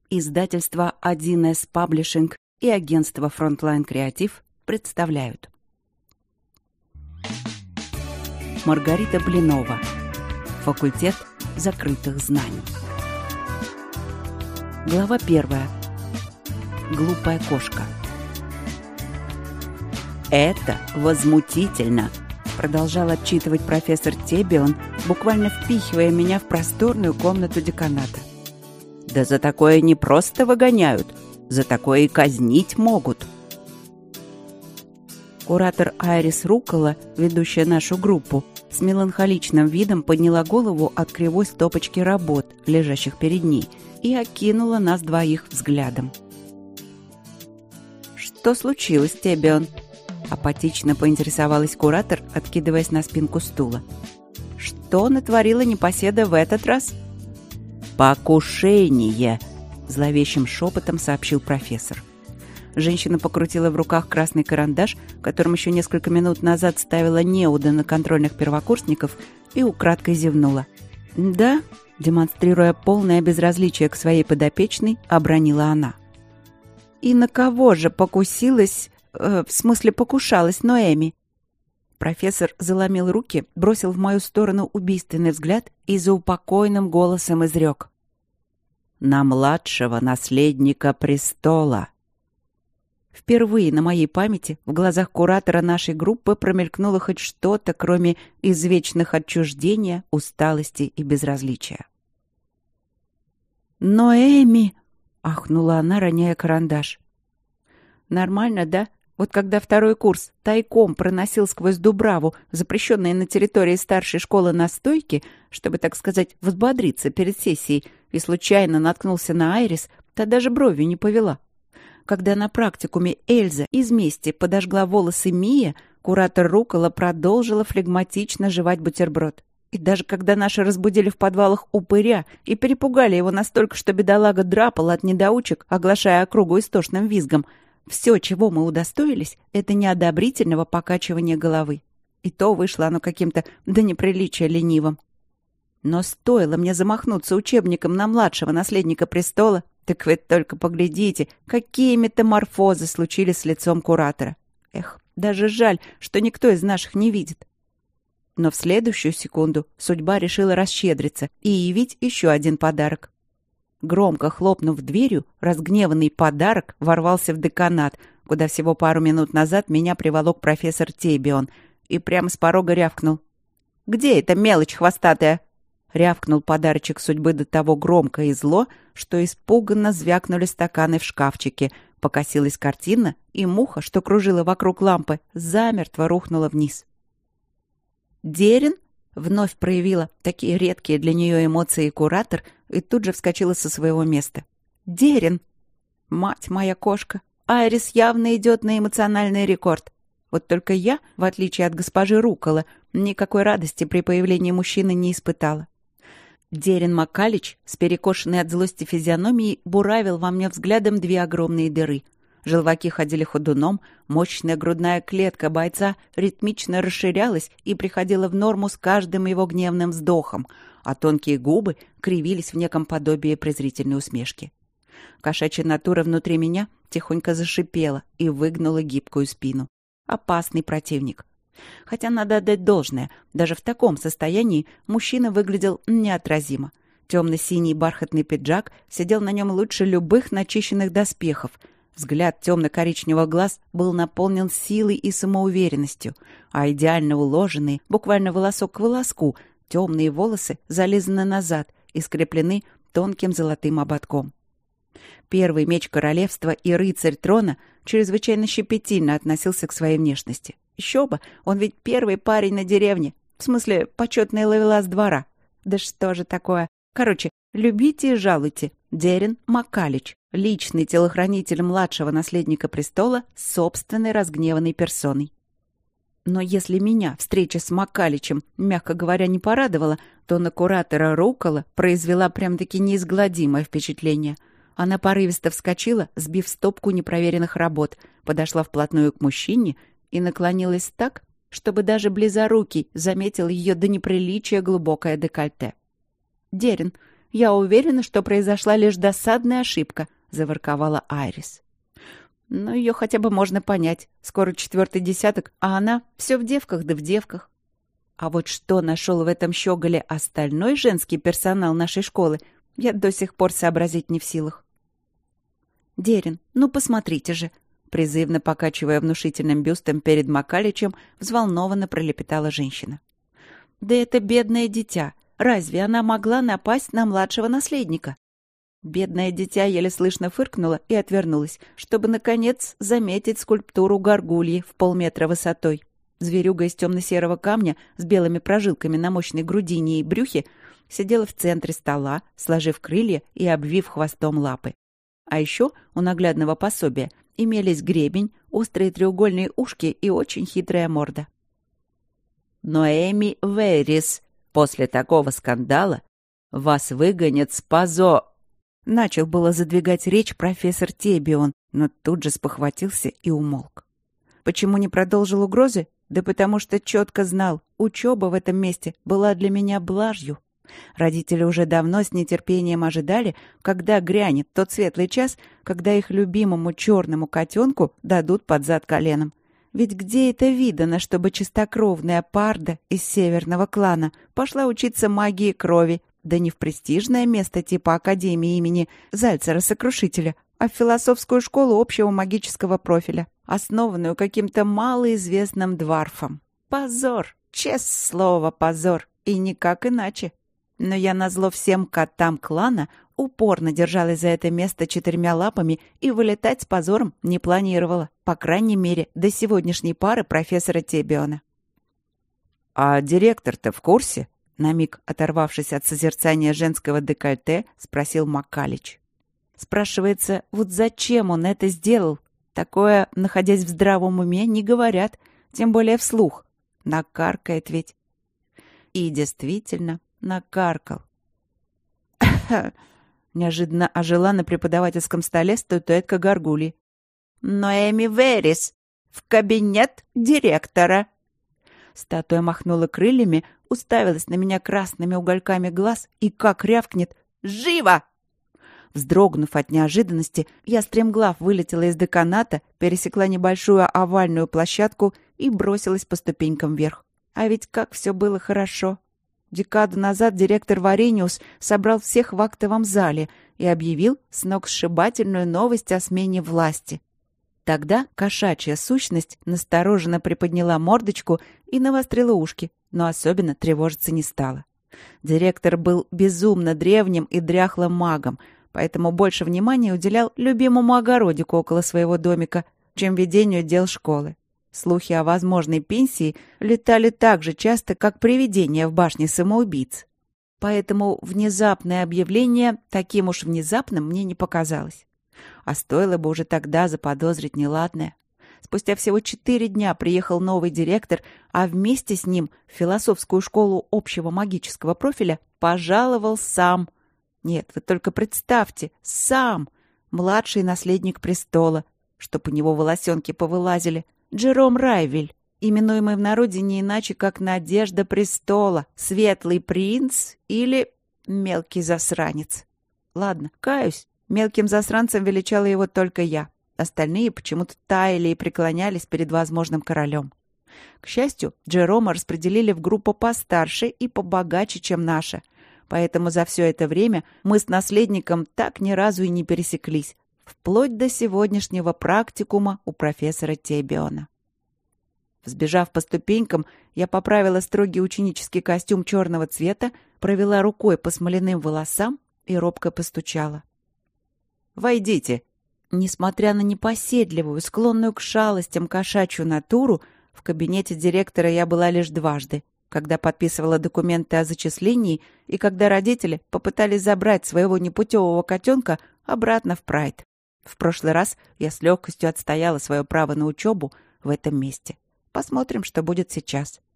Издательство 1С Publishing и агентство Frontline Creative представляют. Маргарита Блинова. Факультет закрытых знаний. Глава 1. Глупая кошка. «Это возмутительно!» — продолжал отчитывать профессор Тебион, буквально впихивая меня в просторную комнату деканата. «Да за такое не просто выгоняют, за такое и казнить могут». Куратор Айрис Руккола, ведущая нашу группу, с меланхоличным видом подняла голову от кривой стопочки работ, лежащих перед ней, и окинула нас двоих взглядом. «Что случилось, Тебион?» — апатично поинтересовалась куратор, откидываясь на спинку стула. «Что натворила непоседа в этот раз?» «Покушение!» — зловещим шепотом сообщил профессор. Женщина покрутила в руках красный карандаш, которым еще несколько минут назад ставила неуды на контрольных первокурсников, и украдкой зевнула. «Да», — демонстрируя полное безразличие к своей подопечной, обронила она. «И на кого же покусилась, покушалась Ноэми?» Профессор заломил руки, бросил в мою сторону убийственный взгляд и заупокойным голосом изрек: «На младшего наследника престола». Впервые на моей памяти в глазах куратора нашей группы промелькнуло хоть что-то, кроме извечных отчуждения, усталости и безразличия. «Ноэми!» — ахнула она, роняя карандаш. «Нормально, да? Вот когда второй курс тайком проносил сквозь Дубраву запрещенные на территории старшей школы настойки, чтобы, так сказать, взбодриться перед сессией, и случайно наткнулся на Айрис, та даже бровью не повела. Когда на практикуме Эльза из мести подожгла волосы Мия, куратор Руккола продолжила флегматично жевать бутерброд. И даже когда наши разбудили в подвалах упыря и перепугали его настолько, что бедолага драпал от недоучек, оглашая округу истошным визгом, все, чего мы удостоились, это неодобрительного покачивания головы. И то вышло оно каким-то до неприличия ленивым. Но стоило мне замахнуться учебником на младшего наследника престола, так вы только поглядите, какие метаморфозы случились с лицом куратора. Эх, даже жаль, что никто из наших не видит. Но в следующую секунду судьба решила расщедриться и явить еще один подарок. Громко хлопнув дверью, разгневанный подарок ворвался в деканат, куда всего пару минут назад меня приволок профессор Тебион, и прямо с порога рявкнул: «Где эта мелочь хвостатая?» Рявкнул подарочек судьбы до того громко и зло, что испуганно звякнули стаканы в шкафчике, покосилась картина, и муха, что кружила вокруг лампы, замертво рухнула вниз. «Дерин?» — вновь проявила такие редкие для нее эмоции куратор и тут же вскочила со своего места. «Дерин! Мать моя кошка! Айрис явно идет на эмоциональный рекорд. Вот только я, в отличие от госпожи Руккола, никакой радости при появлении мужчины не испытала. Дерин Маккалич, с перекошенной от злости физиономией, буравил во мне взглядом две огромные дыры. Желваки ходили ходуном, мощная грудная клетка бойца ритмично расширялась и приходила в норму с каждым его гневным вздохом, а тонкие губы кривились в неком подобии презрительной усмешки. Кошачья натура внутри меня тихонько зашипела и выгнула гибкую спину. Опасный противник. Хотя надо отдать должное, даже в таком состоянии мужчина выглядел неотразимо. Темно-синий бархатный пиджак сидел на нем лучше любых начищенных доспехов. Взгляд темно-коричневых глаз был наполнен силой и самоуверенностью, а идеально уложенные, буквально волосок к волоску, темные волосы зализаны назад и скреплены тонким золотым ободком. Первый меч королевства и рыцарь трона чрезвычайно щепетильно относился к своей внешности. Еще бы, он ведь первый парень на деревне, в смысле, почетный ловелас двора. Да что же такое? Короче, любите и жалуйте. Дерин Маккалич, личный телохранитель младшего наследника престола с собственной разгневанной персоной. Но если меня встреча с Маккаличем, мягко говоря, не порадовала, то на куратора Руккола произвела прям-таки неизгладимое впечатление. Она порывисто вскочила, сбив стопку непроверенных работ, подошла вплотную к мужчине и наклонилась так, чтобы даже близорукий заметил ее до неприличия глубокое декольте. «Дерин, Я уверена, что произошла лишь досадная ошибка», — заворковала Айрис. «Но ее хотя бы можно понять. Скоро 4-й десяток, а она все в девках да в девках». А вот что нашел в этом щеголе остальной женский персонал нашей школы, я до сих пор сообразить не в силах. «Дерин, ну посмотрите же!» Призывно покачивая внушительным бюстом перед Макаличем, взволнованно пролепетала женщина. «Да это бедное дитя! Разве она могла напасть на младшего наследника?» Бедное дитя еле слышно фыркнула и отвернулась, чтобы, наконец, заметить скульптуру горгульи в полметра высотой. Зверюга из темно-серого камня с белыми прожилками на мощной грудине и брюхе сидела в центре стола, сложив крылья и обвив хвостом лапы. А еще у наглядного пособия имелись гребень, острые треугольные ушки и очень хитрая морда. «Ноэми Верис, после такого скандала вас выгонят с позо...» Начал было задвигать речь профессор Тебион, но тут же спохватился и умолк. Почему не продолжил угрозы? Да потому что четко знал, учеба в этом месте была для меня блажью. Родители уже давно с нетерпением ожидали, когда грянет тот светлый час, когда их любимому черному котенку дадут под зад коленом. Ведь где это видано, чтобы чистокровная парда из северного клана пошла учиться магии крови, да не в престижное место типа Академии имени Зальцера-Сокрушителя, а в философскую школу общего магического профиля, основанную каким-то малоизвестным дварфом. Позор! Честное слово, позор! И никак иначе. Но я назло всем котам клана упорно держалась за это место 4 лапами и вылетать с позором не планировала, по крайней мере, до сегодняшней пары профессора Тебиона. «А директор-то в курсе?» На миг, оторвавшись от созерцания женского декольте, спросил Макалич. Спрашивается, вот зачем он это сделал? Такое, находясь в здравом уме, не говорят, тем более вслух. Накаркает ведь. И действительно, накаркал. Неожиданно ожила на преподавательском столе статуэтка горгульи. «Ноэми Верис! В кабинет директора!» Статуя махнула крыльями, уставилась на меня красными угольками глаз и как рявкнет «Живо!». Вздрогнув от неожиданности, я стремглав вылетела из деканата, пересекла небольшую овальную площадку и бросилась по ступенькам вверх. А ведь как все было хорошо! Декаду назад директор Варениус собрал всех в актовом зале и объявил сногсшибательную новость о смене власти. Тогда кошачья сущность настороженно приподняла мордочку и навострила ушки, но особенно тревожиться не стала. Директор был безумно древним и дряхлым магом, поэтому больше внимания уделял любимому огородику около своего домика, чем ведению дел школы. Слухи о возможной пенсии летали так же часто, как привидения в башне самоубийц. Поэтому внезапное объявление таким уж внезапным мне не показалось. А стоило бы уже тогда заподозрить неладное. Спустя всего 4 дня приехал новый директор, а вместе с ним в философскую школу общего магического профиля пожаловал сам. Нет, вы только представьте, сам! Младший наследник престола, чтоб у него волосенки повылазили, Джером Райвель, именуемый в народе не иначе, как Надежда престола, Светлый принц или мелкий засранец. Ладно, каюсь. Мелким засранцем величала его только я. Остальные почему-то таяли и преклонялись перед возможным королем. К счастью, Джерома распределили в группу постарше и побогаче, чем наша. Поэтому за все это время мы с наследником так ни разу и не пересеклись, вплоть до сегодняшнего практикума у профессора Тебиона. Взбежав по ступенькам, я поправила строгий ученический костюм черного цвета, провела рукой по смоляным волосам и робко постучала. «Войдите!» Несмотря на непоседливую, склонную к шалостям кошачью натуру, в кабинете директора я была лишь дважды, когда подписывала документы о зачислении и когда родители попытались забрать своего непутевого котенка обратно в Прайд. В прошлый раз я с легкостью отстояла свое право на учебу в этом месте. Посмотрим, что будет сейчас.